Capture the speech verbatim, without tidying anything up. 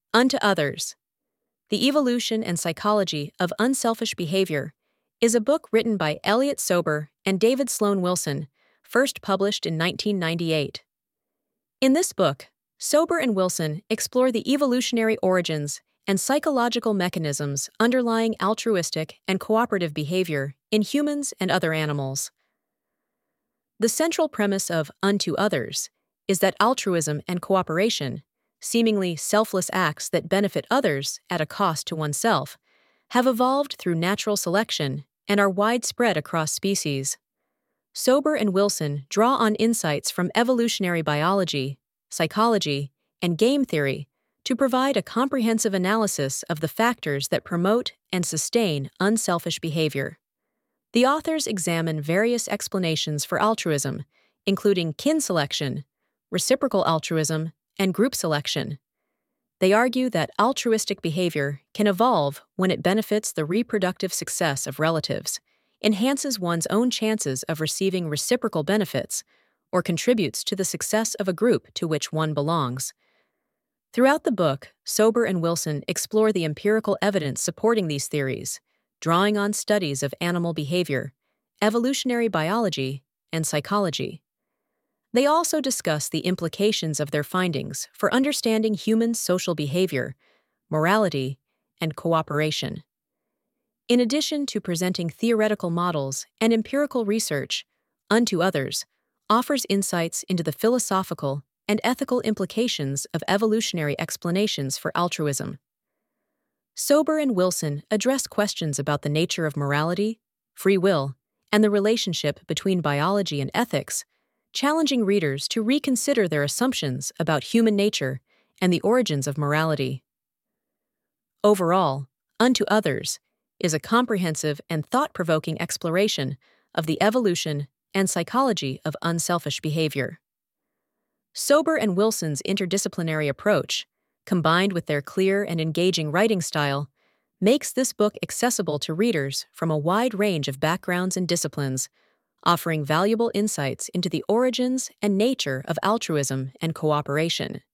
Unto Others: The Evolution and Psychology of Unselfish Behavior is a book written by Elliot Sober and David Sloan Wilson, first published in nineteen ninety-eight. In this book, Sober and Wilson explore the evolutionary origins and psychological mechanisms underlying altruistic and cooperative behavior in humans and other animals. The central premise of Unto Others is that altruism and cooperation, seemingly selfless acts that benefit others at a cost to oneself, have evolved through natural selection and are widespread across species. Sober and Wilson draw on insights from evolutionary biology, psychology, and game theory to provide a comprehensive analysis of the factors that promote and sustain unselfish behavior. The authors examine various explanations for altruism, including kin selection, reciprocal altruism, and group selection. They argue that altruistic behavior can evolve when it benefits the reproductive success of relatives, enhances one's own chances of receiving reciprocal benefits, or contributes to the success of a group to which one belongs. Throughout the book, Sober and Wilson explore the empirical evidence supporting these theories, drawing on studies of animal behavior, evolutionary biology, and psychology. They also discuss the implications of their findings for understanding human social behavior, morality, and cooperation. In addition to presenting theoretical models and empirical research, Unto Others offers insights into the philosophical and ethical implications of evolutionary explanations for altruism. Sober and Wilson address questions about the nature of morality, free will, and the relationship between biology and ethics, challenging readers to reconsider their assumptions about human nature and the origins of morality. Overall, Unto Others is a comprehensive and thought-provoking exploration of the evolution and psychology of unselfish behavior. Sober and Wilson's interdisciplinary approach, combined with their clear and engaging writing style, makes this book accessible to readers from a wide range of backgrounds and disciplines, offering valuable insights into the origins and nature of altruism and cooperation.